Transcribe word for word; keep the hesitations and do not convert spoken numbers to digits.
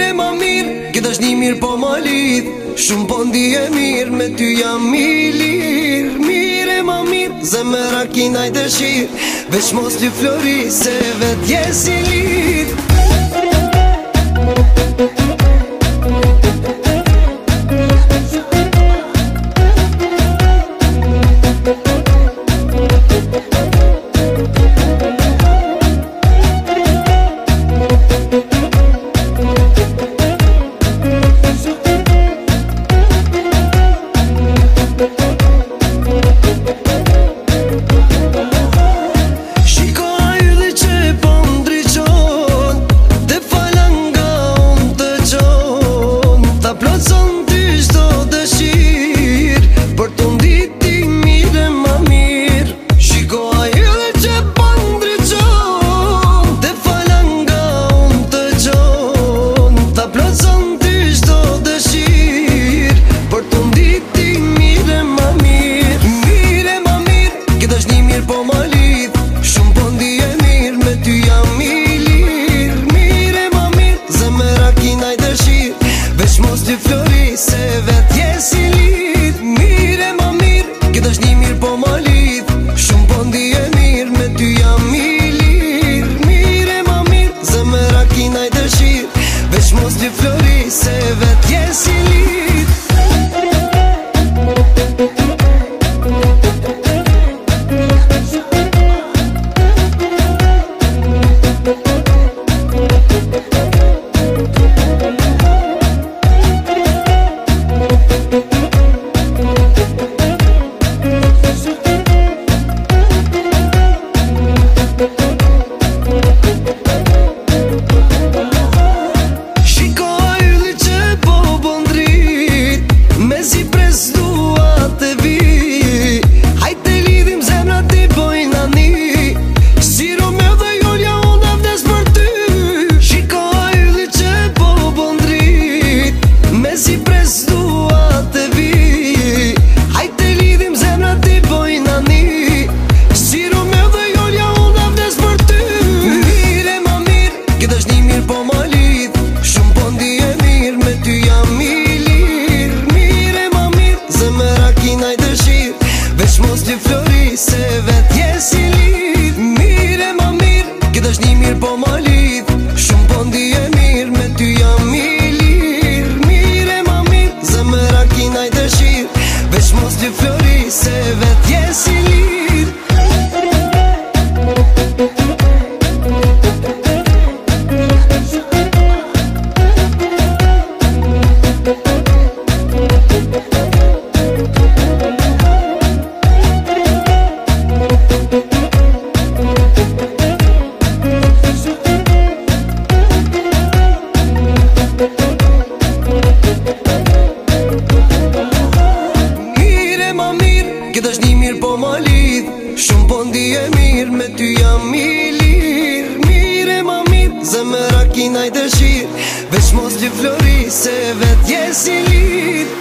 Mire ma mirë, këtë është një mirë po ma lidh. Shumë po ndije mirë, me ty jam i lirë. Mire ma mirë, zemëra kina i dëshirë. Veç mos t'ju flori, se vet jes i lidh. Mos t'ju flori, se vet jes i lidh. Mire ma mirë, këtë është një mirë po ma lidh. Shumë po ndije mirë, me ty jam i lirë. Mire ma mirë, zemëra kina i dëshirë. Veç mos t'ju flori, se vet jes i lidh. Mos t'ju flori, se vet jes i lidh. Mire ma mirë, këtë është një mirë po ma lidh. Shumë po ndije mirë, me ty jam i lirë. Mire ma mirë, zemëra kina i dëshirë. Veç mos t'ju flori, se vet jes i lidh. Këtë është një mirë po ma lidh. Shumë po ndije mirë, me ty jam i lirë. Mire ma mirë, zemëra kina i dëshirë. Veç mos t'ju flori, se vet jes i lidh.